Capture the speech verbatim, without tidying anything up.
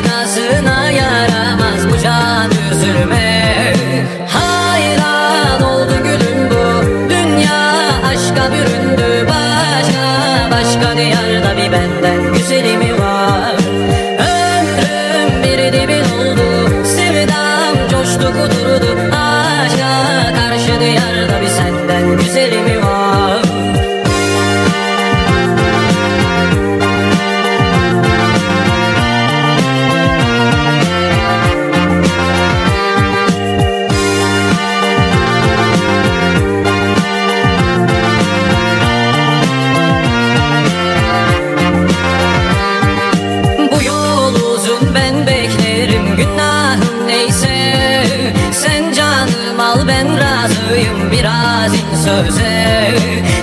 başkasına yaramaz bu can üzülme. Hayran oldu gülüm bu dünya aşka büründü. Başka başka diyarda bir benden güzeli mi var? Ömrüm bir dibin oldu, sevdam coştu kudurdu. Aşka karşı diyarda bir senden güzeli mi var? Sen canım al ben razıyım biraz in söze.